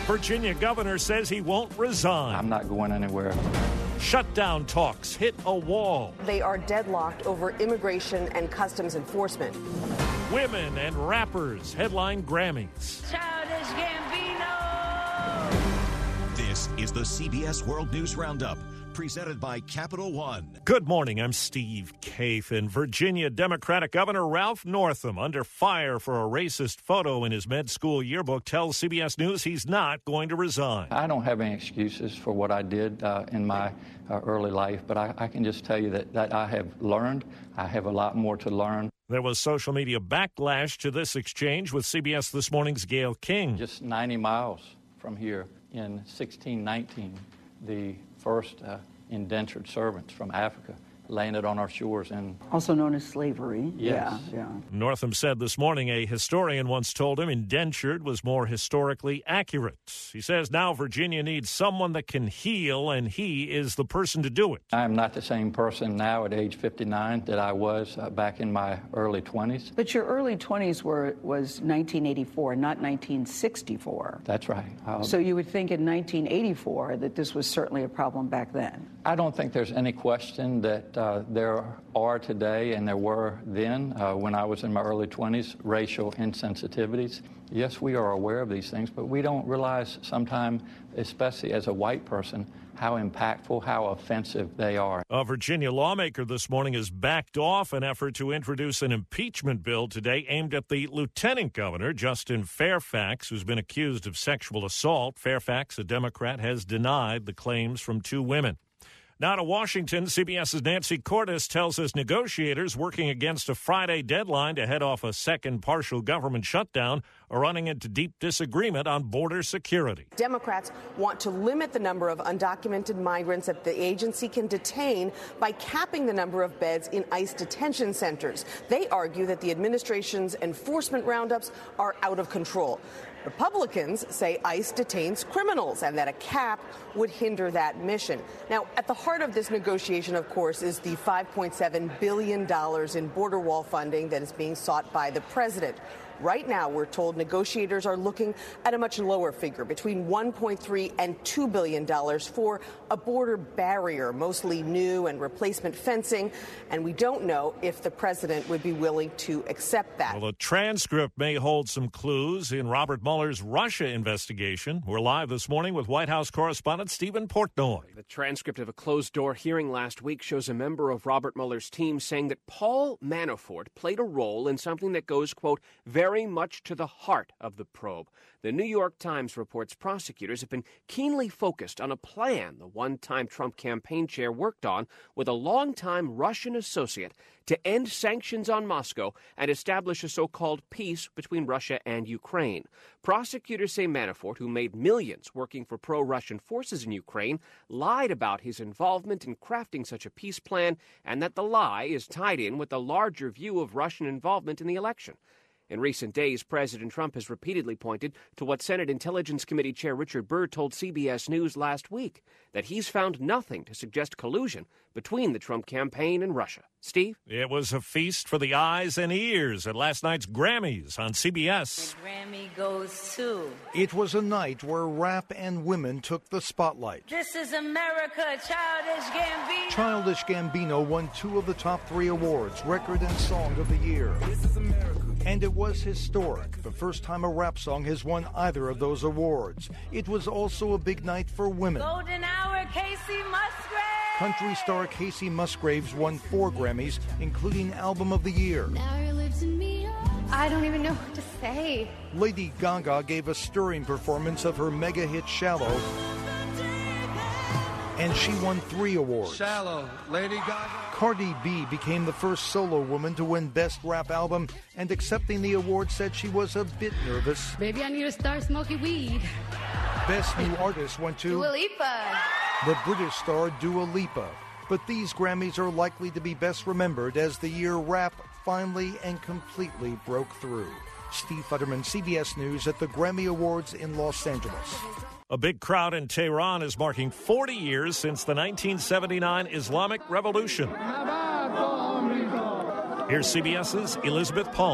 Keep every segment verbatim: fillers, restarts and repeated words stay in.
Virginia governor says he won't resign. I'm not going anywhere. Shutdown talks hit a wall. They are deadlocked over immigration and customs enforcement. Women and rappers headline Grammys. Childish Gambino! This is the C B S World News Roundup, presented by Capital One. Good morning, I'm Steve Kathan. Virginia Democratic Governor Ralph Northam, under fire for a racist photo in his med school yearbook, tells C B S News he's not going to resign. I don't have any excuses for what I did uh, in my uh, early life, but I, I can just tell you that, that I have learned. I have a lot more to learn. There was social media backlash to this exchange with C B S This Morning's Gayle King. Just ninety miles from here in sixteen nineteen, the first uh, indentured servants from Africa landed on our shores. And also known as slavery. Yes. Yeah, yeah. Northam said this morning a historian once told him indentured was more historically accurate. He says now Virginia needs someone that can heal, and he is the person to do it. I am not the same person now at age fifty-nine that I was uh, back in my early twenties. But your early twenties were was nineteen eighty-four, not nineteen sixty-four. That's right. I'll, so you would think in nineteen eighty-four that this was certainly a problem back then. I don't think there's any question that uh, there are today, and there were then, uh, when I was in my early twenties, racial insensitivities. Yes, we are aware of these things, but we don't realize sometimes, especially as a white person, how impactful, how offensive they are. A Virginia lawmaker this morning has backed off an effort to introduce an impeachment bill today aimed at the lieutenant governor, Justin Fairfax, who's been accused of sexual assault. Fairfax, a Democrat, has denied the claims from two women. Now to Washington, CBS's Nancy Cordes tells us negotiators working against a Friday deadline to head off a second partial government shutdown are running into deep disagreement on border security. Democrats want to limit the number of undocumented migrants that the agency can detain by capping the number of beds in ICE detention centers. They argue that the administration's enforcement roundups are out of control. Republicans say ICE detains criminals and that a cap would hinder that mission. Now, at the heart of this negotiation, of course, is the five point seven billion dollars in border wall funding that is being sought by the president. Right now, we're told negotiators are looking at a much lower figure, between one point three and two billion dollars for a border barrier, mostly new and replacement fencing. And we don't know if the president would be willing to accept that. Well, the transcript may hold some clues in Robert Mueller's Russia investigation. We're live this morning with White House correspondent Stephen Portnoy. The transcript of a closed-door hearing last week shows a member of Robert Mueller's team saying that Paul Manafort played a role in something that goes, quote, very very much to the heart of the probe. The New York Times reports prosecutors have been keenly focused on a plan the one-time Trump campaign chair worked on with a longtime Russian associate to end sanctions on Moscow and establish a so-called peace between Russia and Ukraine. Prosecutors say Manafort, who made millions working for pro-Russian forces in Ukraine, lied about his involvement in crafting such a peace plan, and that the lie is tied in with the larger view of Russian involvement in the election. In recent days, President Trump has repeatedly pointed to what Senate Intelligence Committee Chair Richard Burr told C B S News last week, that he's found nothing to suggest collusion between the Trump campaign and Russia. Steve? It was a feast for the eyes and ears at last night's Grammys on C B S. The Grammy goes to... It was a night where rap and women took the spotlight. This is America, Childish Gambino. Childish Gambino won two of the top three awards, Record and Song of the Year. This is America. And it was historic, the first time a rap song has won either of those awards. It was also a big night for women. Golden Hour, Casey Musgraves. Country star Casey Musgraves won four Grammys, including Album of the Year. I don't even know what to say. Lady Gaga gave a stirring performance of her mega hit Shallow, and she won three awards. Shallow, Lady Gaga. Cardi B became the first solo woman to win Best Rap Album, and accepting the award said she was a bit nervous. Baby, I need to start smoking weed. Best New Artist went to Dua Lipa. The British star Dua Lipa. But these Grammys are likely to be best remembered as the year rap finally and completely broke through. Steve Futterman, C B S News at the Grammy Awards in Los Angeles. A big crowd in Tehran is marking forty years since the nineteen seventy-nine Islamic Revolution. Here's CBS's Elizabeth Palmer.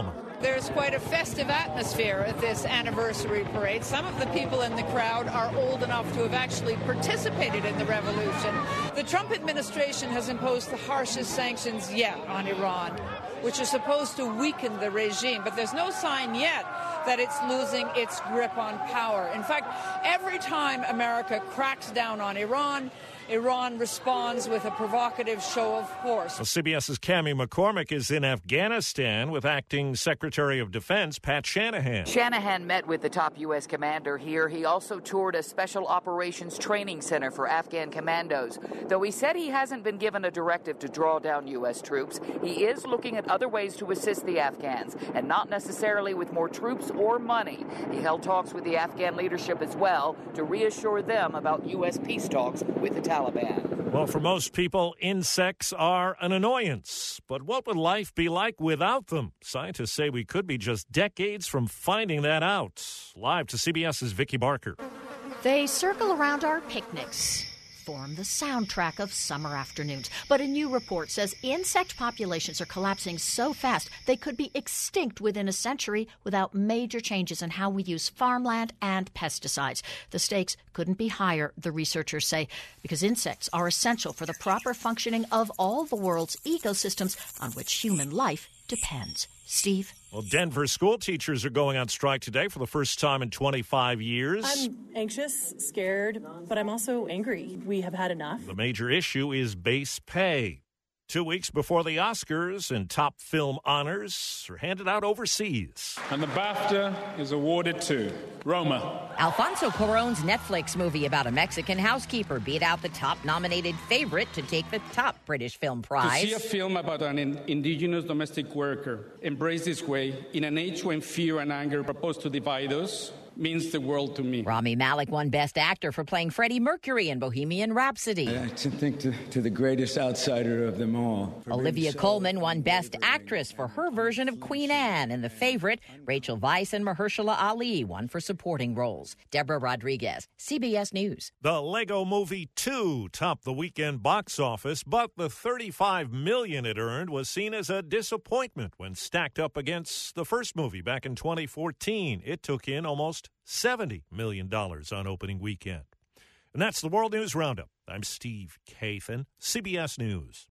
There's quite a festive atmosphere at this anniversary parade. Some of the people in the crowd are old enough to have actually participated in the revolution. The Trump administration has imposed the harshest sanctions yet on Iran, which are supposed to weaken the regime, but there's no sign yet that it's losing its grip on power. In fact, every time America cracks down on Iran, Iran responds with a provocative show of force. Well, CBS's Cammie McCormick is in Afghanistan with Acting Secretary of Defense Pat Shanahan. Shanahan met with the top U S commander here. He also toured a special operations training center for Afghan commandos. Though he said he hasn't been given a directive to draw down U S troops, he is looking at other ways to assist the Afghans, and not necessarily with more troops or money. He held talks with the Afghan leadership as well to reassure them about U S peace talks with the Taliban. Well, for most people, insects are an annoyance. But what would life be like without them? Scientists say we could be just decades from finding that out. Live to CBS's Vicki Barker. They circle around our picnics, form the soundtrack of summer afternoons. But a new report says insect populations are collapsing so fast they could be extinct within a century without major changes in how we use farmland and pesticides. The stakes couldn't be higher, the researchers say, because insects are essential for the proper functioning of all the world's ecosystems on which human life depends. Steve? Well, Denver school teachers are going on strike today for the first time in twenty-five years. I'm anxious, scared, but I'm also angry. We have had enough. The major issue is base pay. Two weeks before the Oscars and top film honors are handed out overseas. And the BAFTA is awarded to Roma. Alfonso Cuarón's Netflix movie about a Mexican housekeeper beat out the top nominated favorite to take the top British film prize. To see a film about an in- indigenous domestic worker embraced this way in an age when fear and anger propose to divide us means the world to me. Rami Malek won Best Actor for playing Freddie Mercury in Bohemian Rhapsody. I like to think to, to the greatest outsider of them all. Olivia so Colman won Best Actress for her version of Queen Anne, and the favorite, Rachel Weisz and Mahershala Ali, won for supporting roles. Deborah Rodriguez, C B S News. The Lego Movie two topped the weekend box office, but the thirty-five million dollars it earned was seen as a disappointment when stacked up against the first movie back in twenty fourteen. It took in almost seventy million dollars on opening weekend. And that's the World News Roundup. I'm Steve Kathan, C B S News.